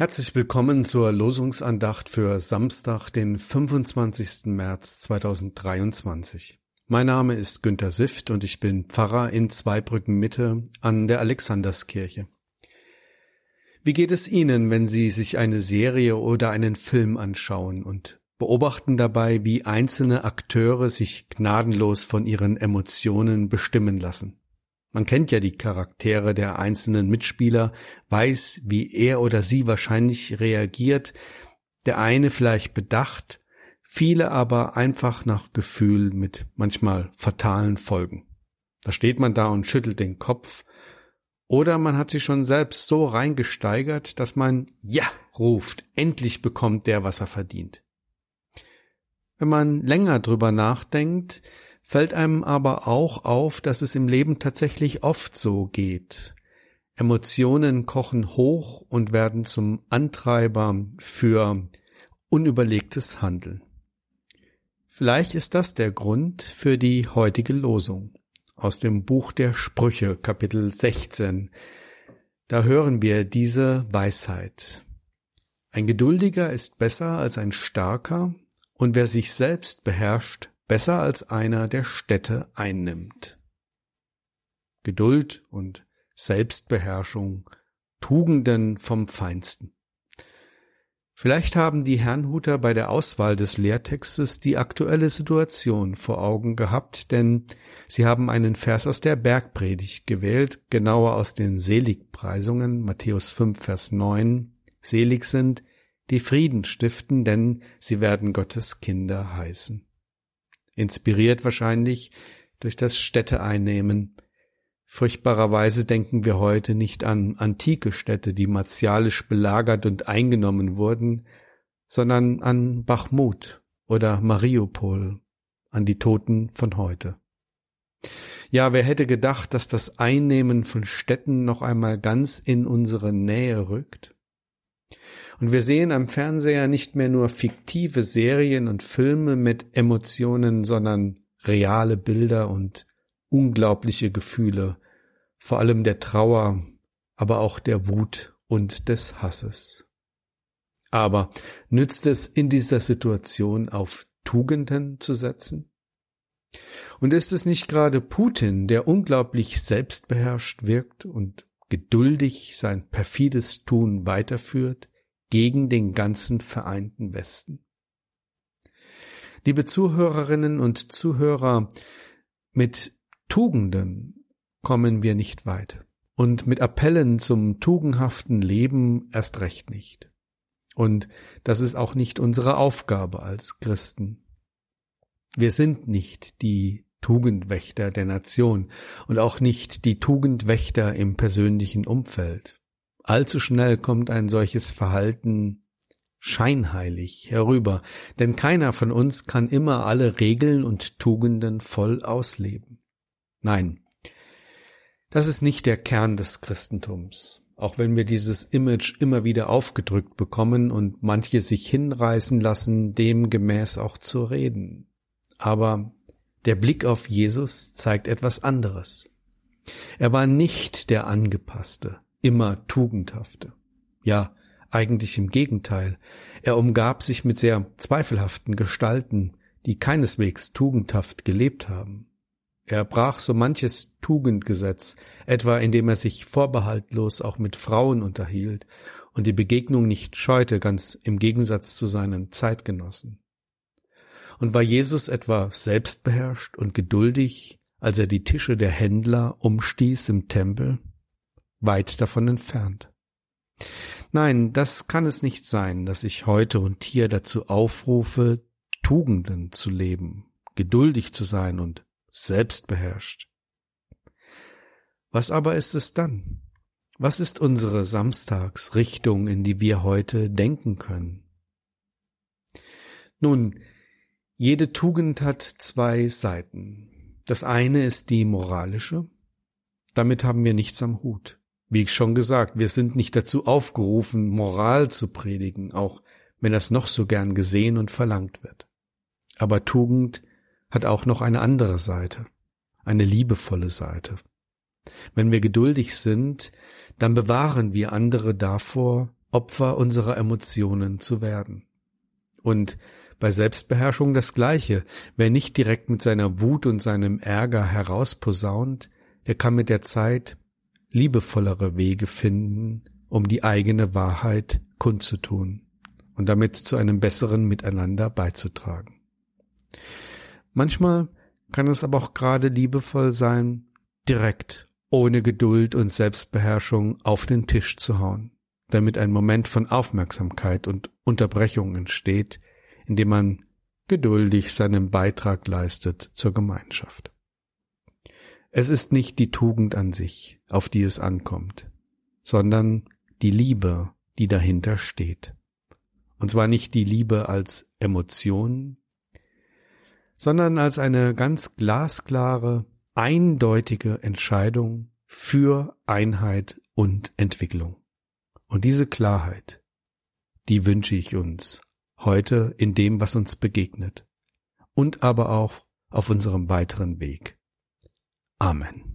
Herzlich willkommen zur Losungsandacht für Samstag, den 25. März 2023. Mein Name ist Günter Sift und ich bin Pfarrer in Zweibrücken Mitte an der Alexanderskirche. Wie geht es Ihnen, wenn Sie sich eine Serie oder einen Film anschauen und beobachten dabei, wie einzelne Akteure sich gnadenlos von ihren Emotionen bestimmen lassen? Man kennt ja die Charaktere der einzelnen Mitspieler, weiß, wie er oder sie wahrscheinlich reagiert, der eine vielleicht bedacht, viele aber einfach nach Gefühl mit manchmal fatalen Folgen. Da steht man da und schüttelt den Kopf, oder man hat sich schon selbst so reingesteigert, dass man Ja ruft, endlich bekommt der, was er verdient. Wenn man länger drüber nachdenkt, fällt einem aber auch auf, dass es im Leben tatsächlich oft so geht. Emotionen kochen hoch und werden zum Antreiber für unüberlegtes Handeln. Vielleicht ist das der Grund für die heutige Losung aus dem Buch der Sprüche, Kapitel 16. Da hören wir diese Weisheit. Ein Geduldiger ist besser als ein Starker, und wer sich selbst beherrscht, besser als einer, der Städte einnimmt. Geduld und Selbstbeherrschung, Tugenden vom Feinsten. Vielleicht haben die Herrnhuter bei der Auswahl des Lehrtextes die aktuelle Situation vor Augen gehabt, denn sie haben einen Vers aus der Bergpredigt gewählt, genauer aus den Seligpreisungen, Matthäus 5, Vers 9. Selig sind, die Frieden stiften, denn sie werden Gottes Kinder heißen. Inspiriert wahrscheinlich durch das Städteeinnehmen. Furchtbarerweise denken wir heute nicht an antike Städte, die martialisch belagert und eingenommen wurden, sondern an Bachmut oder Mariupol, an die Toten von heute. Ja, wer hätte gedacht, dass das Einnehmen von Städten noch einmal ganz in unsere Nähe rückt? Und wir sehen am Fernseher nicht mehr nur fiktive Serien und Filme mit Emotionen, sondern reale Bilder und unglaubliche Gefühle, vor allem der Trauer, aber auch der Wut und des Hasses. Aber nützt es in dieser Situation auf Tugenden zu setzen? Und ist es nicht gerade Putin, der unglaublich selbstbeherrscht wirkt und geduldig sein perfides Tun weiterführt, gegen den ganzen vereinten Westen? Liebe Zuhörerinnen und Zuhörer, mit Tugenden kommen wir nicht weit und mit Appellen zum tugendhaften Leben erst recht nicht. Und das ist auch nicht unsere Aufgabe als Christen. Wir sind nicht die Tugendwächter der Nation und auch nicht die Tugendwächter im persönlichen Umfeld. Allzu schnell kommt ein solches Verhalten scheinheilig herüber, denn keiner von uns kann immer alle Regeln und Tugenden voll ausleben. Nein, das ist nicht der Kern des Christentums, auch wenn wir dieses Image immer wieder aufgedrückt bekommen und manche sich hinreißen lassen, demgemäß auch zu reden. Aber der Blick auf Jesus zeigt etwas anderes. Er war nicht der Angepasste, immer Tugendhafte. Ja, eigentlich im Gegenteil. Er umgab sich mit sehr zweifelhaften Gestalten, die keineswegs tugendhaft gelebt haben. Er brach so manches Tugendgesetz, etwa indem er sich vorbehaltlos auch mit Frauen unterhielt und die Begegnung nicht scheute, ganz im Gegensatz zu seinen Zeitgenossen. Und war Jesus etwa selbstbeherrscht und geduldig, als er die Tische der Händler umstieß im Tempel? Weit davon entfernt. Nein, das kann es nicht sein, dass ich heute und hier dazu aufrufe, Tugenden zu leben, geduldig zu sein und selbstbeherrscht. Was aber ist es dann? Was ist unsere Samstagsrichtung, in die wir heute denken können? Nun, jede Tugend hat zwei Seiten. Das eine ist die moralische. Damit haben wir nichts am Hut. Wie ich schon gesagt, wir sind nicht dazu aufgerufen, Moral zu predigen, auch wenn das noch so gern gesehen und verlangt wird. Aber Tugend hat auch noch eine andere Seite, eine liebevolle Seite. Wenn wir geduldig sind, dann bewahren wir andere davor, Opfer unserer Emotionen zu werden. Und bei Selbstbeherrschung das Gleiche. Wer nicht direkt mit seiner Wut und seinem Ärger herausposaunt, der kann mit der Zeit liebevollere Wege finden, um die eigene Wahrheit kundzutun und damit zu einem besseren Miteinander beizutragen. Manchmal kann es aber auch gerade liebevoll sein, direkt, ohne Geduld und Selbstbeherrschung auf den Tisch zu hauen, damit ein Moment von Aufmerksamkeit und Unterbrechung entsteht, indem man geduldig seinen Beitrag leistet zur Gemeinschaft. Es ist nicht die Tugend an sich, auf die es ankommt, sondern die Liebe, die dahinter steht. Und zwar nicht die Liebe als Emotion, sondern als eine ganz glasklare, eindeutige Entscheidung für Einheit und Entwicklung. Und diese Klarheit, die wünsche ich uns heute in dem, was uns begegnet und aber auch auf unserem weiteren Weg. Amen.